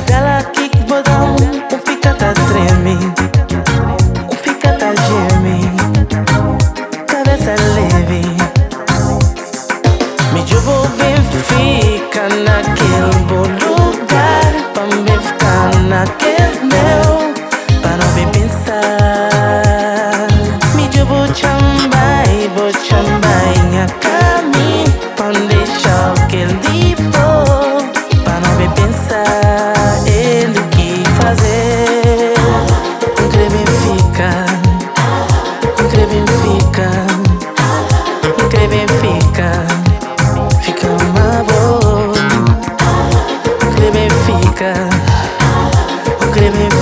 Dela kick bodão, fica tá treme, fica tá geme, cabeça leve. Me jogo bem fica naquele bom lugar, pra me ficar naquele meu, pra não me pensar. Me jogo chambai, vou chambai a caminho, pra não deixar aquele tipo, pra não me pensar. Ele que fazer, incrível fica, incrível fica, incrível fica. Fica uma boa, incrível fica, incrível